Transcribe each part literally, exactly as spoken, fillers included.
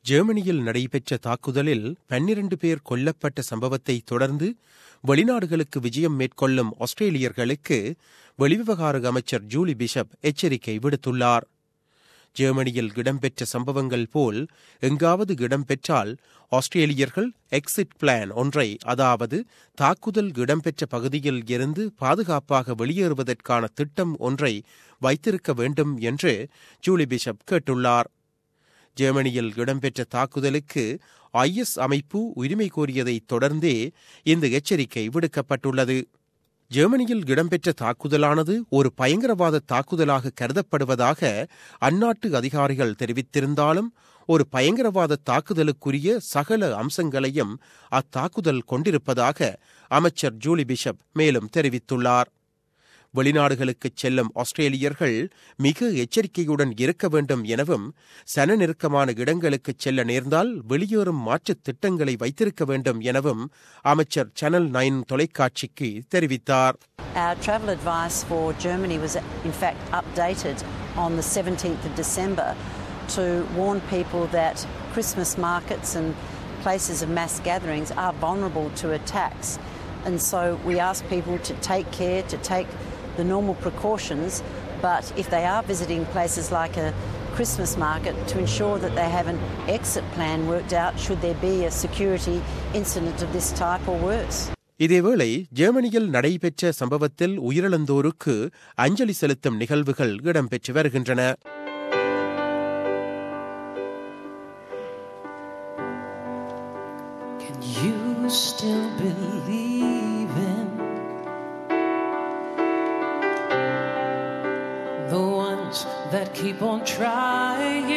ஜெர்மனியில் நடைபெற்ற தாக்குதலில் பன்னிரண்டு பேர் கொல்லப்பட்ட சம்பவத்தை தொடர்ந்து வெளிநாடுகளுக்கு விஜயம் மேற்கொள்ளும் ஆஸ்திரேலியர்களுக்கு வெளிவிவகார அமைச்சர் ஜூலி பிஷப் எச்சரிக்கை விடுத்துள்ளார். ஜெர்மனியில் இடம்பெற்ற சம்பவங்கள் போல் எங்காவது இடம்பெற்றால் ஆஸ்திரேலியர்கள் எக்ஸிட் பிளான் ஒன்றை, அதாவது தாக்குதல் இடம்பெற்ற பகுதியில் இருந்து பாதுகாப்பாக வெளியேறுவதற்கான திட்டம் ஒன்றை வைத்திருக்க வேண்டும் என்று ஜூலி பிஷப் கேட்டுள்ளார். ஜெர்மனியில் இடம்பெற்ற தாக்குதலுக்கு ஐ எஸ் அமைப்பு உரிமை கோரியதைத் தொடர்ந்தே இந்த எச்சரிக்கை விடுக்கப்பட்டுள்ளது. ஜெர்மனியில் இடம்பெற்ற தாக்குதலானது ஒரு பயங்கரவாத தாக்குதலாக கருதப்படுவதாக அந்நாட்டு அதிகாரிகள் தெரிவித்திருந்தாலும், ஒரு பயங்கரவாத தாக்குதலுக்குரிய சகல அம்சங்களையும் அத்தாக்குதல் கொண்டிருப்பதாக அமைச்சர் ஜூலி பிஷப் மேலும் தெரிவித்துள்ளார். வெளிநாடுகளுக்குச் செல்லும் ஆஸ்திரேலியர்கள் மிக எச்சரிக்கையுடன் இருக்க வேண்டும் எனவும், சன நெருக்கமான இடங்களுக்குச் செல்ல நேர்ந்தால் வெளியேறும் மாற்றுத் திட்டங்களை வைத்திருக்க வேண்டும் எனவும் அமைச்சர் சேனல் நைன் தொலைக்காட்சிக்கு தெரிவித்தார். Our travel advice for Germany was in fact updated on the seventeenth of December to warn people that Christmas markets and places of mass gatherings are vulnerable to attacks. And so we ask people to take care, to take the normal precautions, but if they are visiting places like a Christmas market, to ensure that they have an exit plan worked out should there be a security incident of this type or worse. இதேவேளை ஜெர்மனியில் நடைபெற்ற சம்பவத்தில் உயிரிழந்தோருக்கு அஞ்சலி செலுத்தும் நிகழ்வுகள் இடம்பெற்று வருகின்றன. Can you still believe in the ones that keep on trying?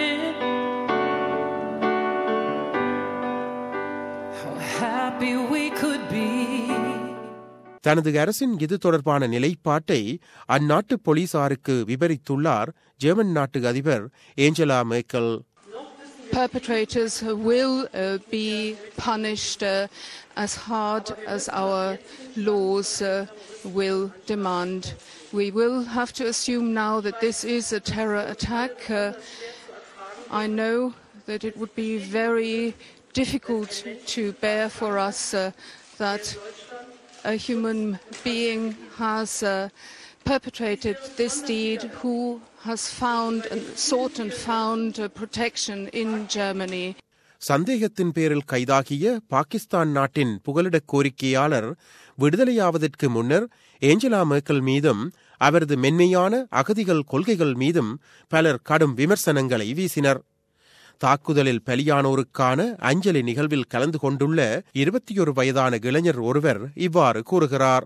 How happy we could be. தனது அரசின் இது தொடர்பான நிலைப்பாட்டை அந்நாட்டு போலீசாருக்கு விவரித்துள்ளார் ஜெர்மன் நாட்டு அதிபர் Angela Merkel. Perpetrators will uh, be punished uh, as hard as our laws uh, will demand. We will have to assume now that this is a terror attack. Uh, I know that it would be very difficult to bear for us uh, that a human being has uh, perpetrated this deed who has found and sought and found uh, protection in Germany. சந்தேகத்தின் பேரில் கைதாகிய பாகிஸ்தான் நாட்டின் புகலிடக் கோரிக்கையாளர் விடுதலையாவதற்கு முன்னர் Angela Merkel மீதும் அவரது மென்மையான அகதிகள் கொள்கைகள் மீதும் பலர் கடும் விமர்சனங்களை வீசினர். தாக்குதலில் பலியானோருக்கான அஞ்சலி நிகழ்வில் கலந்து கொண்டுள்ள இருபத்தியொரு வயதான இளைஞர் ஒருவர் இவ்வாறு கூறுகிறார்.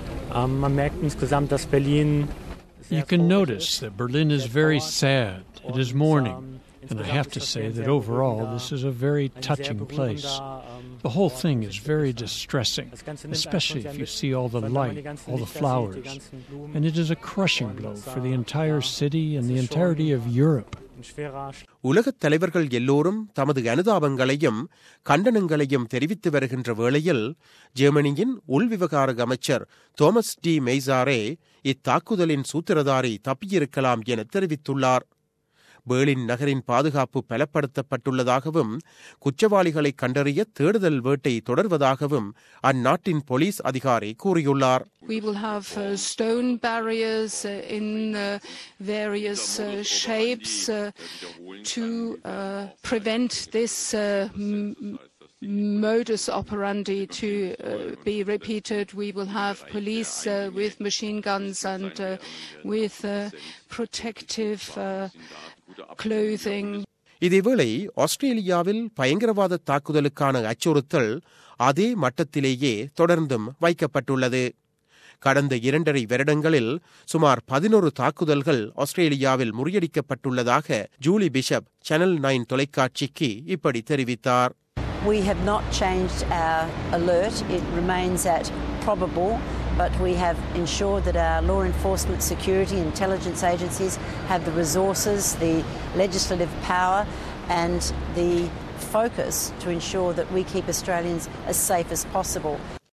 You can notice that Berlin is very sad. It is mourning. And I have to say that overall this is a very touching place. The whole thing is very distressing, especially if you see all the light, all the flowers. And it is a crushing blow for the entire city and the entirety of Europe. உலகத் தலைவர்கள் எல்லோரும் தமது அனுதாபங்களையும் கண்டனங்களையும் தெரிவித்து வருகின்ற வேளையில் ஜெர்மனியின் உள்விவகார அமைச்சர் Thomas D மெய்சாரே இத்தாக்குதலின் சூத்திரதாரி தப்பியிருக்கலாம் என தெரிவித்துள்ளார். பேர்லின் நகரின் பாதுகாப்பு பலப்படுத்தப்பட்டுள்ளதாகவும் குற்றவாளிகளை கண்டறிய தேடுதல் வேட்டை தொடர்வதாகவும் அந்நாட்டின் போலீஸ் அதிகாரி கூறியுள்ளார். We will have uh, stone barriers uh, in uh, various uh, shapes uh, to uh, prevent this uh, m- modus operandi to uh, be repeated. We will have police uh, with machine guns and uh, with uh, protective uh, clothing. இதேவேளை ஆஸ்திரேலியாவில் பயங்கரவாத தாக்குதலுக்கான அச்சுறுத்தல் அதே மட்டத்திலேயே தொடர்ந்தும் வைக்கப்பட்டுள்ளது. கடந்த இரண்டரை வருடங்களில் சுமார் பதினொரு தாக்குதல்கள் ஆஸ்திரேலியாவில் முறியடிக்கப்பட்டுள்ளதாக ஜூலி பிஷப் சேனல் நைன் தொலைக்காட்சிக்கு இப்படி தெரிவித்தார். We have not changed our alert. It remains at probable, but we have ensured that our law enforcement, security, intelligence agencies have the resources, the legislative power and the focus to ensure that we keep Australians as safe as possible.